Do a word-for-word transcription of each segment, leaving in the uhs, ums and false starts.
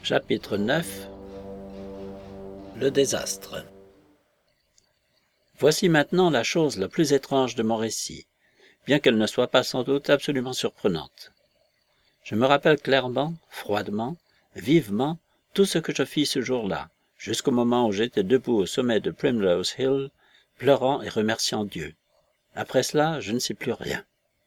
Chapitre neuf. Le désastre. Voici maintenant la chose la plus étrange de mon récit, bien qu'elle ne soit pas sans doute absolument surprenante. Je me rappelle clairement, froidement, vivement, tout ce que je fis ce jour-là, jusqu'au moment où j'étais debout au sommet de Primrose Hill, pleurant et remerciant Dieu. Après cela, je ne sais plus rien.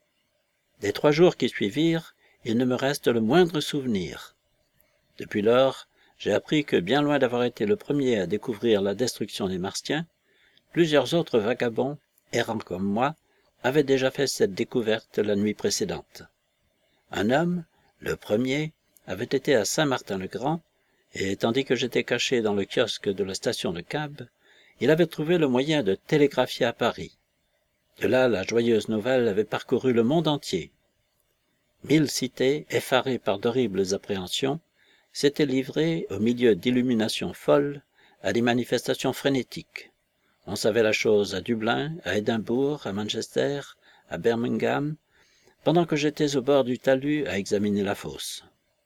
Des trois jours qui suivirent, il ne me reste le moindre souvenir. Depuis lors, j'ai appris que, bien loin d'avoir été le premier à découvrir la destruction des Martiens, plusieurs autres vagabonds, errants comme moi, avaient déjà fait cette découverte la nuit précédente. Un homme, le premier, avait été à Saint-Martin-le-Grand, et tandis que j'étais caché dans le kiosque de la station de cab, il avait trouvé le moyen de télégraphier à Paris. De là, la joyeuse nouvelle avait parcouru le monde entier. Mille cités, effarées par d'horribles appréhensions, s'étaient livrées, au milieu d'illuminations folles, à des manifestations frénétiques. On savait la chose à Dublin, à Édimbourg, à Manchester, à Birmingham, pendant que j'étais au bord du talus à examiner la fosse.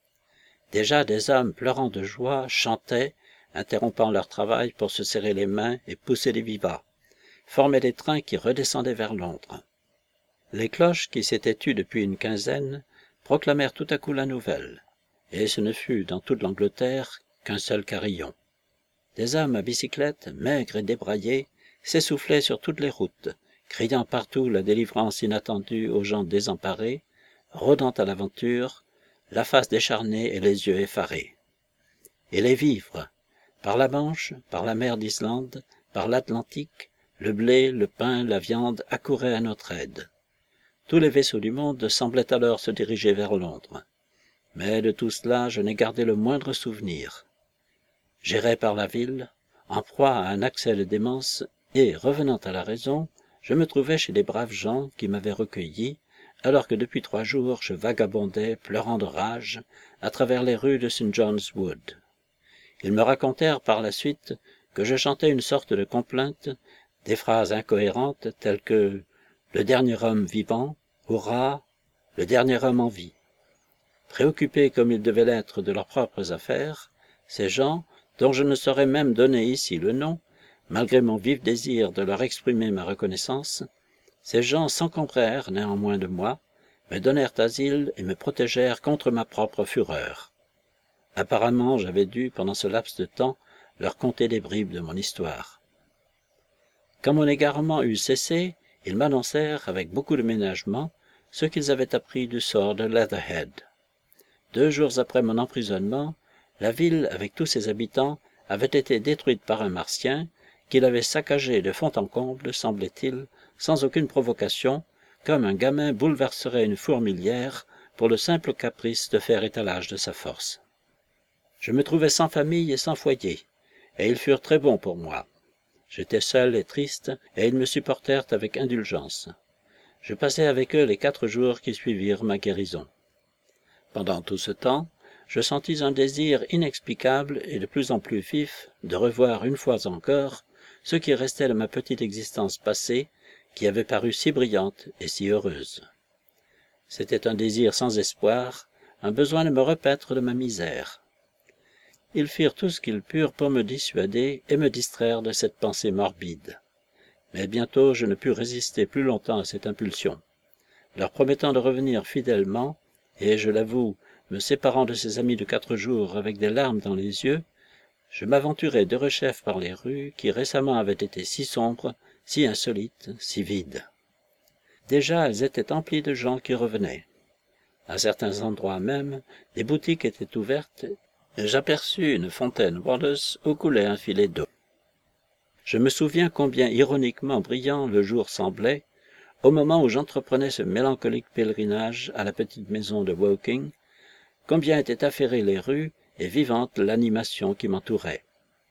Déjà des hommes pleurant de joie chantaient, interrompant leur travail pour se serrer les mains et pousser des vivats, formaient des trains qui redescendaient vers Londres. Les cloches qui s'étaient tues depuis une quinzaine proclamèrent tout à coup la nouvelle, et ce ne fut dans toute l'Angleterre qu'un seul carillon. Des hommes à bicyclette, maigres et débraillés, s'essoufflaient sur toutes les routes, criant partout la délivrance inattendue aux gens désemparés, rôdant à l'aventure, la face décharnée et les yeux effarés. Et les vivres, par la Manche, par la mer d'Islande, par l'Atlantique, le blé, le pain, la viande accouraient à notre aide. Tous les vaisseaux du monde semblaient alors se diriger vers Londres. Mais de tout cela, je n'ai gardé le moindre souvenir. J'errais par la ville, en proie à un accès de démence, et, revenant à la raison, je me trouvais chez des braves gens qui m'avaient recueilli, alors que depuis trois jours je vagabondais, pleurant de rage, à travers les rues de Saint John's Wood. Ils me racontèrent par la suite que je chantais une sorte de complainte, des phrases incohérentes telles que « le dernier homme vivant »,« hurrah »,« le dernier homme en vie ». Préoccupés comme ils devaient l'être de leurs propres affaires, ces gens, dont je ne saurais même donner ici le nom, malgré mon vif désir de leur exprimer ma reconnaissance, ces gens s'encombrèrent néanmoins de moi, me donnèrent asile et me protégèrent contre ma propre fureur. Apparemment, j'avais dû, pendant ce laps de temps, leur conter des bribes de mon histoire. Quand mon égarement eut cessé, ils m'annoncèrent, avec beaucoup de ménagement, ce qu'ils avaient appris du sort de Leatherhead. Deux jours après mon emprisonnement, la ville, avec tous ses habitants, avait été détruite par un Martien, qui l'avait saccagée de fond en comble, semblait-il, sans aucune provocation, comme un gamin bouleverserait une fourmilière pour le simple caprice de faire étalage de sa force. Je me trouvais sans famille et sans foyer, et ils furent très bons pour moi. J'étais seul et triste, et ils me supportèrent avec indulgence. Je passai avec eux les quatre jours qui suivirent ma guérison. Pendant tout ce temps, je sentis un désir inexplicable et de plus en plus vif de revoir une fois encore ce qui restait de ma petite existence passée, qui avait paru si brillante et si heureuse. C'était un désir sans espoir, un besoin de me repaître de ma misère. Ils firent tout ce qu'ils purent pour me dissuader et me distraire de cette pensée morbide. Mais bientôt je ne pus résister plus longtemps à cette impulsion. Leur promettant de revenir fidèlement, et, je l'avoue, me séparant de ces amis de quatre jours avec des larmes dans les yeux, je m'aventurai derechef par les rues qui récemment avaient été si sombres, si insolites, si vides. Déjà elles étaient emplies de gens qui revenaient. À certains endroits même, des boutiques étaient ouvertes, et j'aperçus une fontaine Wallace où coulait un filet d'eau. Je me souviens combien ironiquement brillant le jour semblait, au moment où j'entreprenais ce mélancolique pèlerinage à la petite maison de Woking, combien étaient affairées les rues et vivante l'animation qui m'entourait.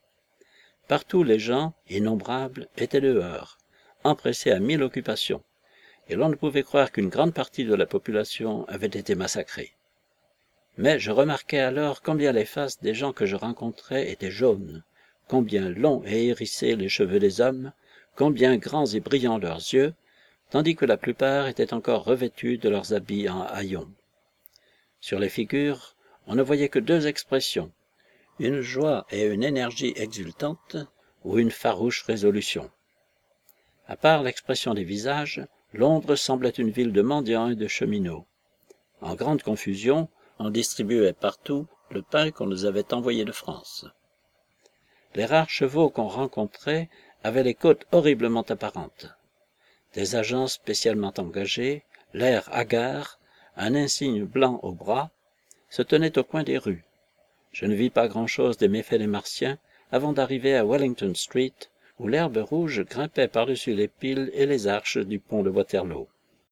Partout les gens, innombrables, étaient dehors, empressés à mille occupations, et l'on ne pouvait croire qu'une grande partie de la population avait été massacrée. Mais je remarquai alors combien les faces des gens que je rencontrais étaient jaunes, combien longs et hérissés les cheveux des hommes, combien grands et brillants leurs yeux, tandis que la plupart étaient encore revêtus de leurs habits en haillons. Sur les figures, on ne voyait que deux expressions, une joie et une énergie exultantes, ou une farouche résolution. À part l'expression des visages, Londres semblait une ville de mendiants et de cheminots. En grande confusion, on distribuait partout le pain qu'on nous avait envoyé de France. Les rares chevaux qu'on rencontrait avaient les côtes horriblement apparentes. Des agents spécialement engagés, l'air hagard, un insigne blanc au bras, se tenaient au coin des rues. Je ne vis pas grand-chose des méfaits des Martiens avant d'arriver à Wellington Street, où l'herbe rouge grimpait par-dessus les piles et les arches du pont de Waterloo.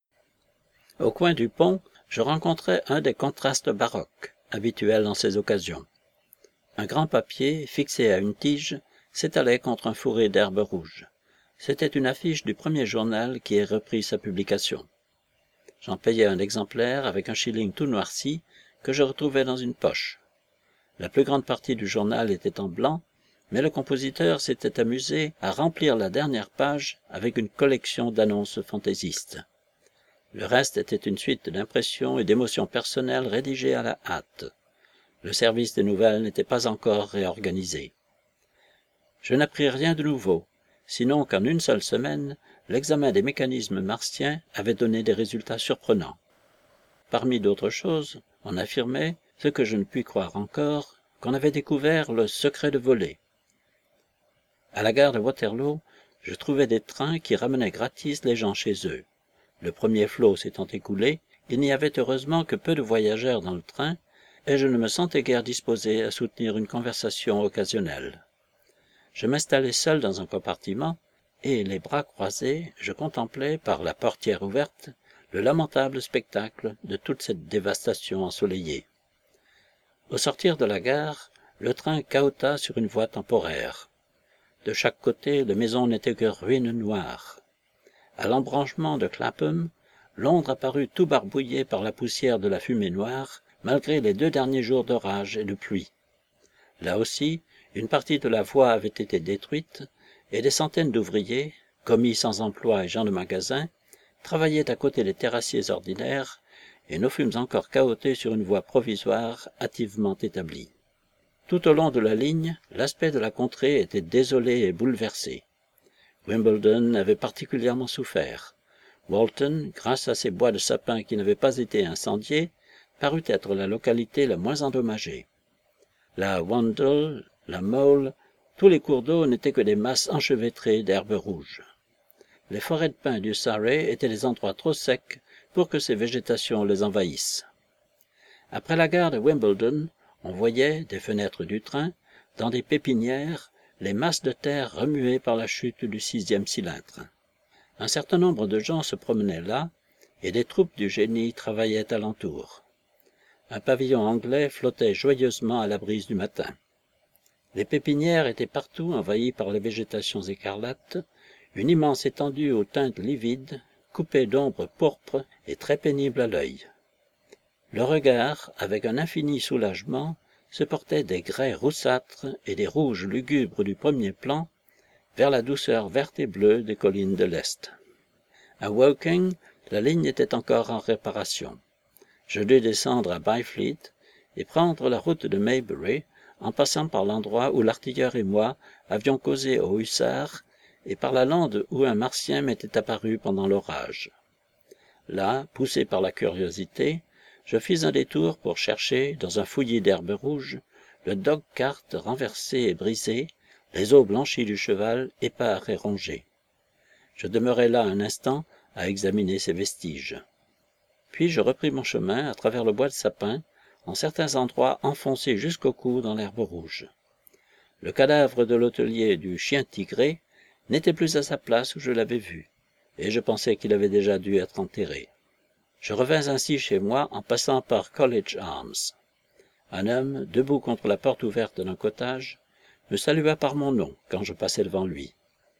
Au coin du pont, je rencontrai un des contrastes baroques, habituels en ces occasions. Un grand papier, fixé à une tige, s'étalait contre un fourré d'herbe rouge. C'était une affiche du premier journal qui ait repris sa publication. J'en payai un exemplaire avec un shilling tout noirci que je retrouvai dans une poche. La plus grande partie du journal était en blanc, mais le compositeur s'était amusé à remplir la dernière page avec une collection d'annonces fantaisistes. Le reste était une suite d'impressions et d'émotions personnelles rédigées à la hâte. Le service des nouvelles n'était pas encore réorganisé. Je n'appris rien de nouveau, sinon qu'en une seule semaine, l'examen des mécanismes martiens avait donné des résultats surprenants. Parmi d'autres choses, on affirmait, ce que je ne puis croire encore, qu'on avait découvert le secret de voler. À la gare de Waterloo, je trouvais des trains qui ramenaient gratis les gens chez eux. Le premier flot s'étant écoulé, il n'y avait heureusement que peu de voyageurs dans le train, et je ne me sentais guère disposé à soutenir une conversation occasionnelle. Je m'installai seul dans un compartiment, et, les bras croisés, je contemplais, par la portière ouverte, le lamentable spectacle de toute cette dévastation ensoleillée. Au sortir de la gare, le train cahota sur une voie temporaire. De chaque côté, les maisons n'étaient que ruines noires. À l'embranchement de Clapham, Londres apparut tout barbouillé par la poussière de la fumée noire, malgré les deux derniers jours d'orage et de pluie. Là aussi, une partie de la voie avait été détruite, et des centaines d'ouvriers, commis sans emploi et gens de magasin, travaillaient à côté des terrassiers ordinaires, et nous fûmes encore cahotés sur une voie provisoire hâtivement établie. Tout au long de la ligne, l'aspect de la contrée était désolé et bouleversé. Wimbledon avait particulièrement souffert. Walton, grâce à ses bois de sapins qui n'avaient pas été incendiés, parut être la localité la moins endommagée. La Wandle, la Mole, tous les cours d'eau n'étaient que des masses enchevêtrées d'herbes rouges. Les forêts de pins du Surrey étaient des endroits trop secs pour que ces végétations les envahissent. Après la gare de Wimbledon, on voyait, des fenêtres du train, dans des pépinières, les masses de terre remuées par la chute du sixième cylindre. Un certain nombre de gens se promenaient là, et des troupes du génie travaillaient alentour. Un pavillon anglais flottait joyeusement à la brise du matin. Les pépinières étaient partout envahies par les végétations écarlates, une immense étendue aux teintes livides, coupée d'ombres pourpres et très pénible à l'œil. Le regard, avec un infini soulagement, se portait des grès roussâtres et des rouges lugubres du premier plan vers la douceur verte et bleue des collines de l'Est. À Woking, la ligne était encore en réparation. Je dus descendre à Byfleet et prendre la route de Maybury, en passant par l'endroit où l'artilleur et moi avions causé aux hussards et par la lande où un Martien m'était apparu pendant l'orage. Là, poussé par la curiosité, je fis un détour pour chercher, dans un fouillis d'herbes rouges, le dog-cart renversé et brisé, les os blanchis du cheval épars et rongés. Je demeurai là un instant à examiner ces vestiges. Puis je repris mon chemin à travers le bois de sapins, en certains endroits enfoncés jusqu'au cou dans l'herbe rouge. Le cadavre de l'hôtelier du chien tigré n'était plus à sa place où je l'avais vu, et je pensais qu'il avait déjà dû être enterré. Je revins ainsi chez moi en passant par College Arms. Un homme, debout contre la porte ouverte d'un cottage, me salua par mon nom quand je passai devant lui.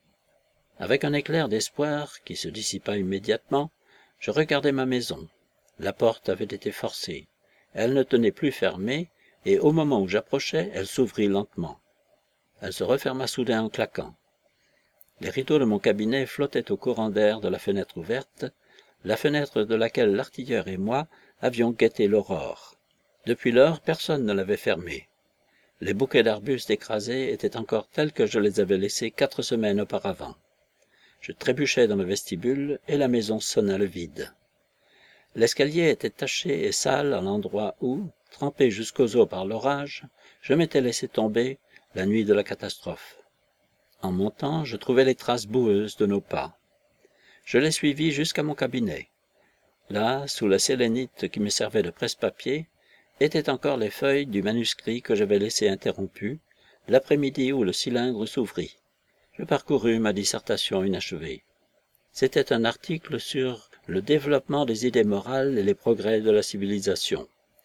Avec un éclair d'espoir qui se dissipa immédiatement, je regardai ma maison. La porte avait été forcée. Elle ne tenait plus fermée, et au moment où j'approchais, elle s'ouvrit lentement. Elle se referma soudain en claquant. Les rideaux de mon cabinet flottaient au courant d'air de la fenêtre ouverte, la fenêtre de laquelle l'artilleur et moi avions guetté l'aurore. Depuis lors, personne ne l'avait fermée. Les bouquets d'arbustes écrasés étaient encore tels que je les avais laissés quatre semaines auparavant. Je trébuchai dans le vestibule et la maison sonna le vide. L'escalier était taché et sale à l'endroit où, trempé jusqu'aux os par l'orage, je m'étais laissé tomber la nuit de la catastrophe. En montant, je trouvai les traces boueuses de nos pas. Je les suivis jusqu'à mon cabinet. Là, sous la sélénite qui me servait de presse-papier, étaient encore les feuilles du manuscrit que j'avais laissé interrompu, l'après-midi où le cylindre s'ouvrit. Je parcourus ma dissertation inachevée. C'était un article sur le développement des idées morales et les progrès de la civilisation.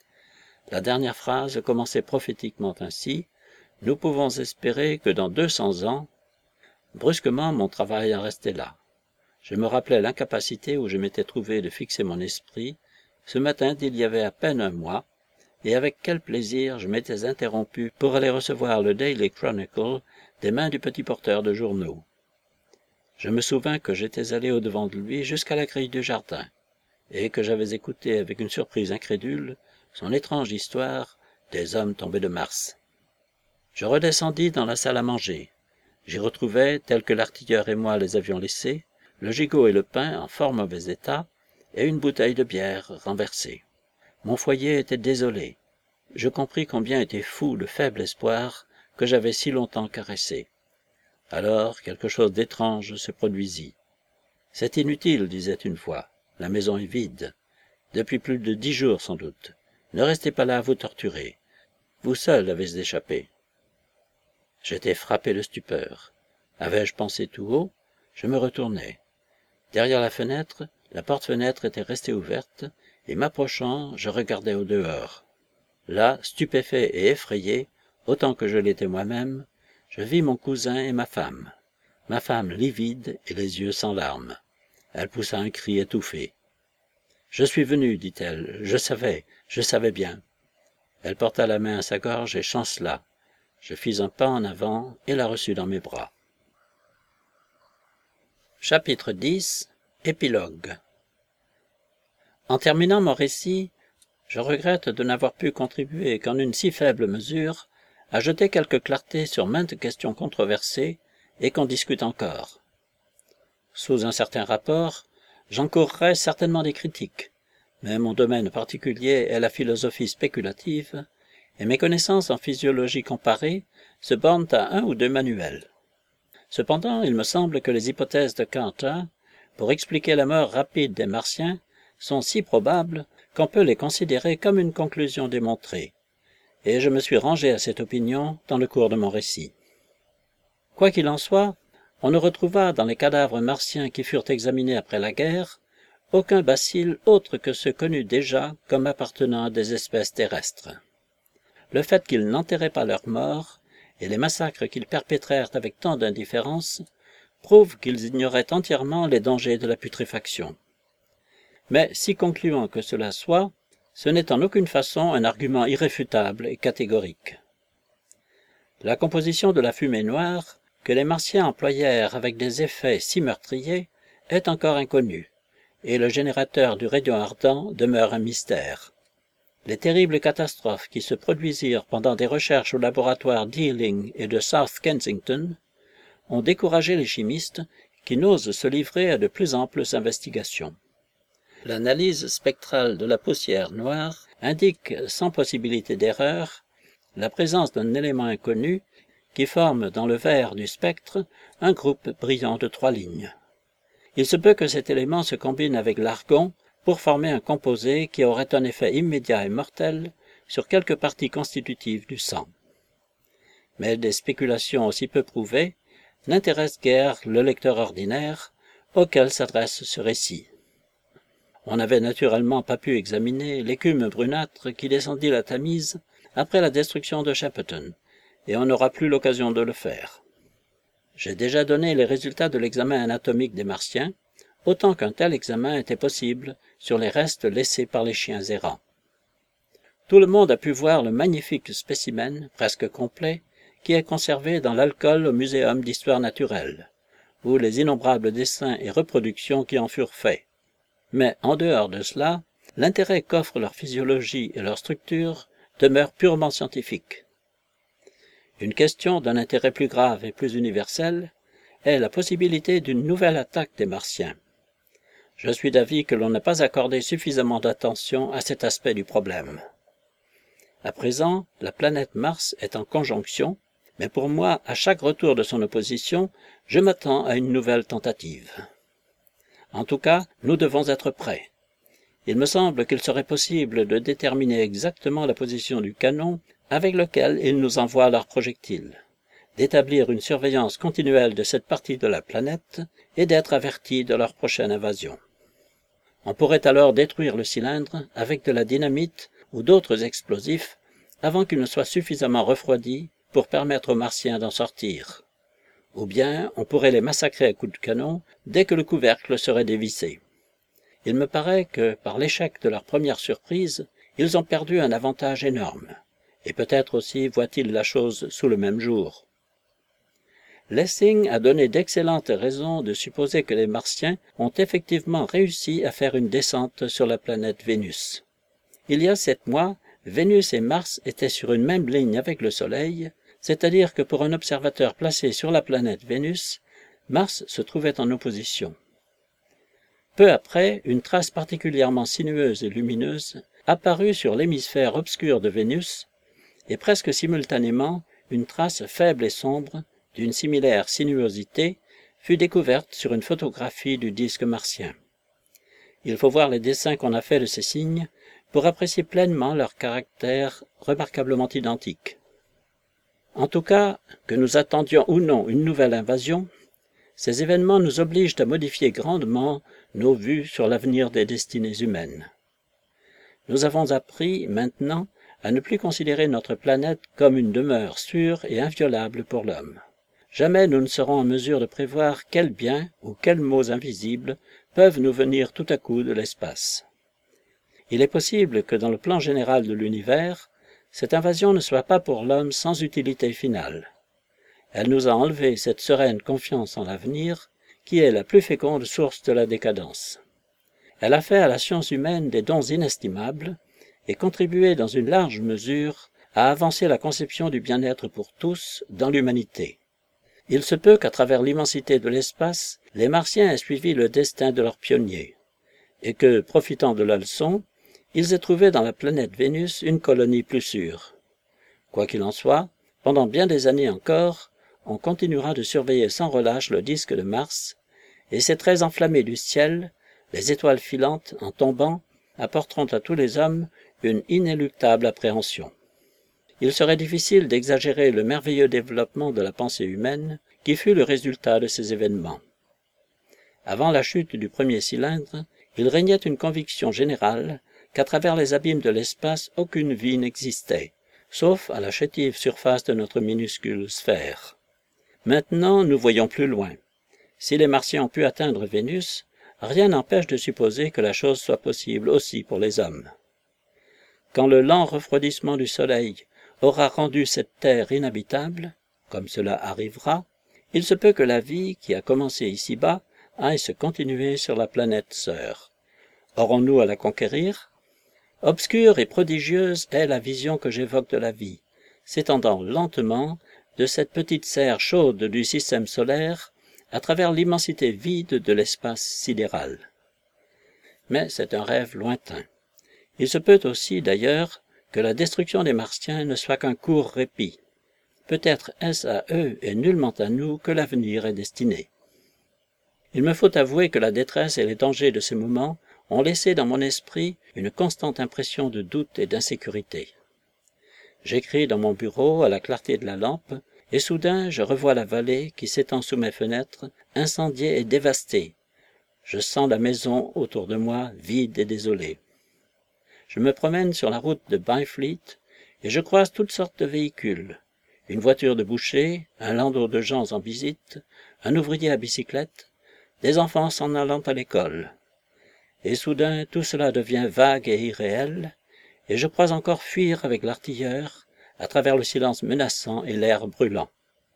La dernière phrase commençait prophétiquement ainsi: « Nous pouvons espérer que dans deux cents ans... » Brusquement, mon travail en restait là. Je me rappelais l'incapacité où je m'étais trouvé de fixer mon esprit ce matin d'il y avait à peine un mois, et avec quel plaisir je m'étais interrompu pour aller recevoir le Daily Chronicle des mains du petit porteur de journaux. Je me souvins que j'étais allé au-devant de lui jusqu'à la grille du jardin, et que j'avais écouté avec une surprise incrédule son étrange histoire des hommes tombés de Mars. Je redescendis dans la salle à manger. J'y retrouvai, tels que l'artilleur et moi les avions laissés, le gigot et le pain en fort mauvais état, et une bouteille de bière renversée. Mon foyer était désolé. Je compris combien était fou le faible espoir que j'avais si longtemps caressé. Alors quelque chose d'étrange se produisit. « C'est inutile, disait une voix. La maison est vide. Depuis plus de dix jours sans doute. Ne restez pas là à vous torturer. Vous seul avez échappé. » J'étais frappé de stupeur. Avais-je pensé tout haut? Je me retournai. Derrière la fenêtre, la porte-fenêtre était restée ouverte, et m'approchant, je regardais au dehors. Là, stupéfait et effrayé, autant que je l'étais moi-même, je vis mon cousin et ma femme. Ma femme livide et les yeux sans larmes. Elle poussa un cri étouffé. « Je suis venue, dit-elle, je savais, je savais bien. » Elle porta la main à sa gorge et chancela. Je fis un pas en avant et la reçus dans mes bras. Chapitre dix. Épilogue. En terminant mon récit, je regrette de n'avoir pu contribuer qu'en une si faible mesure à jeter quelque clarté sur maintes questions controversées et qu'on discute encore. Sous un certain rapport, j'encourrais certainement des critiques, mais mon domaine particulier est la philosophie spéculative, et mes connaissances en physiologie comparée se bornent à un ou deux manuels. Cependant, il me semble que les hypothèses de Cantor, pour expliquer la mort rapide des Martiens, sont si probables qu'on peut les considérer comme une conclusion démontrée, et je me suis rangé à cette opinion dans le cours de mon récit. Quoi qu'il en soit, on ne retrouva dans les cadavres martiens qui furent examinés après la guerre aucun bacille autre que ceux connus déjà comme appartenant à des espèces terrestres. Le fait qu'ils n'enterraient pas leurs morts et les massacres qu'ils perpétrèrent avec tant d'indifférence prouvent qu'ils ignoraient entièrement les dangers de la putréfaction. Mais, si concluant que cela soit, ce n'est en aucune façon un argument irréfutable et catégorique. La composition de la fumée noire, que les Martiens employèrent avec des effets si meurtriers, est encore inconnue, et le générateur du rayon ardent demeure un mystère. Les terribles catastrophes qui se produisirent pendant des recherches au laboratoire d'Ealing et de South Kensington ont découragé les chimistes qui n'osent se livrer à de plus amples investigations. L'analyse spectrale de la poussière noire indique sans possibilité d'erreur la présence d'un élément inconnu qui forme dans le vert du spectre un groupe brillant de trois lignes. Il se peut que cet élément se combine avec l'argon pour former un composé qui aurait un effet immédiat et mortel sur quelques parties constitutives du sang. Mais des spéculations aussi peu prouvées n'intéressent guère le lecteur ordinaire auquel s'adresse ce récit. On n'avait naturellement pas pu examiner l'écume brunâtre qui descendit la Tamise après la destruction de Shepperton, et on n'aura plus l'occasion de le faire. J'ai déjà donné les résultats de l'examen anatomique des Martiens, autant qu'un tel examen était possible sur les restes laissés par les chiens errants. Tout le monde a pu voir le magnifique spécimen, presque complet, qui est conservé dans l'alcool au Muséum d'histoire naturelle, ou les innombrables dessins et reproductions qui en furent faits. Mais en dehors de cela, l'intérêt qu'offrent leur physiologie et leur structure demeure purement scientifique. Une question d'un intérêt plus grave et plus universel est la possibilité d'une nouvelle attaque des Martiens. Je suis d'avis que l'on n'a pas accordé suffisamment d'attention à cet aspect du problème. À présent, la planète Mars est en conjonction, mais pour moi, à chaque retour de son opposition, je m'attends à une nouvelle tentative. En tout cas, nous devons être prêts. Il me semble qu'il serait possible de déterminer exactement la position du canon avec lequel ils nous envoient leurs projectiles, d'établir une surveillance continuelle de cette partie de la planète et d'être avertis de leur prochaine invasion. On pourrait alors détruire le cylindre avec de la dynamite ou d'autres explosifs avant qu'il ne soit suffisamment refroidi pour permettre aux Martiens d'en sortir. Ou bien on pourrait les massacrer à coups de canon dès que le couvercle serait dévissé. Il me paraît que, par l'échec de leur première surprise, ils ont perdu un avantage énorme, et peut-être aussi voient-ils la chose sous le même jour. Lessing a donné d'excellentes raisons de supposer que les Martiens ont effectivement réussi à faire une descente sur la planète Vénus. Il y a sept mois, Vénus et Mars étaient sur une même ligne avec le Soleil, c'est-à-dire que pour un observateur placé sur la planète Vénus, Mars se trouvait en opposition. Peu après, une trace particulièrement sinueuse et lumineuse apparut sur l'hémisphère obscur de Vénus, et presque simultanément, une trace faible et sombre, d'une similaire sinuosité, fut découverte sur une photographie du disque martien. Il faut voir les dessins qu'on a faits de ces signes pour apprécier pleinement leur caractère remarquablement identique. En tout cas, que nous attendions ou non une nouvelle invasion, ces événements nous obligent à modifier grandement nos vues sur l'avenir des destinées humaines. Nous avons appris, maintenant, à ne plus considérer notre planète comme une demeure sûre et inviolable pour l'homme. Jamais nous ne serons en mesure de prévoir quels biens ou quels maux invisibles peuvent nous venir tout à coup de l'espace. Il est possible que dans le plan général de l'univers, cette invasion ne soit pas pour l'homme sans utilité finale. Elle nous a enlevé cette sereine confiance en l'avenir, qui est la plus féconde source de la décadence. Elle a fait à la science humaine des dons inestimables et contribué dans une large mesure à avancer la conception du bien-être pour tous dans l'humanité. Il se peut qu'à travers l'immensité de l'espace, les Martiens aient suivi le destin de leurs pionniers, et que, profitant de la leçon, ils aient trouvé dans la planète Vénus une colonie plus sûre. Quoi qu'il en soit, pendant bien des années encore, on continuera de surveiller sans relâche le disque de Mars, et ces traits enflammés du ciel, les étoiles filantes, en tombant, apporteront à tous les hommes une inéluctable appréhension. Il serait difficile d'exagérer le merveilleux développement de la pensée humaine qui fut le résultat de ces événements. Avant la chute du premier cylindre, il régnait une conviction générale qu'à travers les abîmes de l'espace aucune vie n'existait, sauf à la chétive surface de notre minuscule sphère. Maintenant, nous voyons plus loin. Si les Martiens ont pu atteindre Vénus, rien n'empêche de supposer que la chose soit possible aussi pour les hommes. Quand le lent refroidissement du Soleil aura rendu cette terre inhabitable, comme cela arrivera, il se peut que la vie qui a commencé ici-bas aille se continuer sur la planète sœur. Aurons-nous à la conquérir? Obscure et prodigieuse est la vision que j'évoque de la vie, s'étendant lentement de cette petite serre chaude du système solaire à travers l'immensité vide de l'espace sidéral. Mais c'est un rêve lointain. Il se peut aussi, d'ailleurs, que la destruction des Martiens ne soit qu'un court répit. Peut-être est-ce à eux et nullement à nous que l'avenir est destiné. Il me faut avouer que la détresse et les dangers de ces moments ont laissé dans mon esprit une constante impression de doute et d'insécurité. J'écris dans mon bureau à la clarté de la lampe, et soudain je revois la vallée qui s'étend sous mes fenêtres, incendiée et dévastée. Je sens la maison autour de moi vide et désolée. Je me promène sur la route de Byfleet et je croise toutes sortes de véhicules. Une voiture de boucher, un landau de gens en visite, un ouvrier à bicyclette, des enfants s'en allant à l'école. Et soudain, tout cela devient vague et irréel, et je crois encore fuir avec l'artilleur à travers le silence menaçant et l'air brûlant.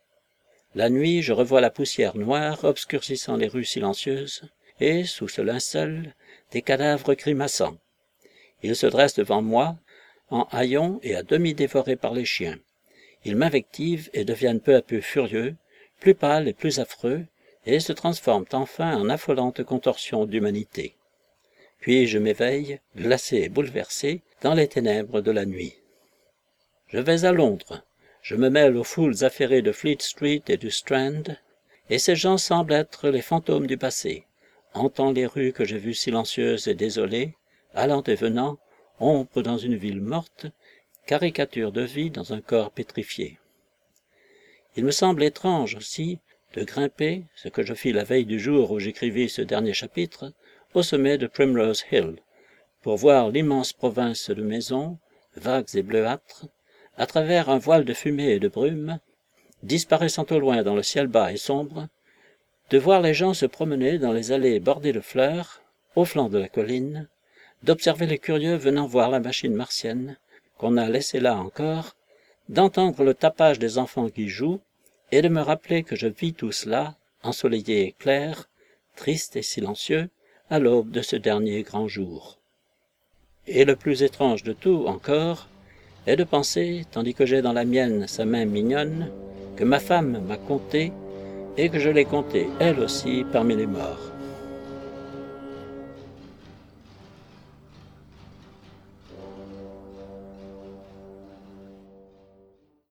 La nuit, je revois la poussière noire obscurcissant les rues silencieuses, et, sous ce linceul, des cadavres grimaçants. Ils se dressent devant moi, en haillons et à demi dévorés par les chiens. ils m'invectivent et deviennent peu à peu furieux, plus pâles et plus affreux, et se transforment enfin en affolantes contorsions d'humanité. Puis je m'éveille, glacé et bouleversé, dans les ténèbres de la nuit. Je vais à Londres, je me mêle aux foules affairées de Fleet Street et du Strand, et ces gens semblent être les fantômes du passé, hantant les rues que j'ai vues silencieuses et désolées, allant et venant, ombre dans une ville morte, caricature de vie dans un corps pétrifié. Il me semble étrange aussi de grimper, ce que je fis la veille du jour où j'écrivis ce dernier chapitre, au sommet de Primrose Hill, pour voir l'immense province de maisons, vagues et bleuâtres, à travers un voile de fumée et de brume, disparaissant au loin dans le ciel bas et sombre, de voir les gens se promener dans les allées bordées de fleurs, au flanc de la colline, d'observer les curieux venant voir la machine martienne, qu'on a laissée là encore, d'entendre le tapage des enfants qui jouent, et de me rappeler que je vis tout cela, ensoleillé et clair, triste et silencieux, à l'aube de ce dernier grand jour. Et le plus étrange de tout, encore, est de penser, tandis que j'ai dans la mienne sa main mignonne, que ma femme m'a compté, et que je l'ai comptée, elle aussi, parmi les morts.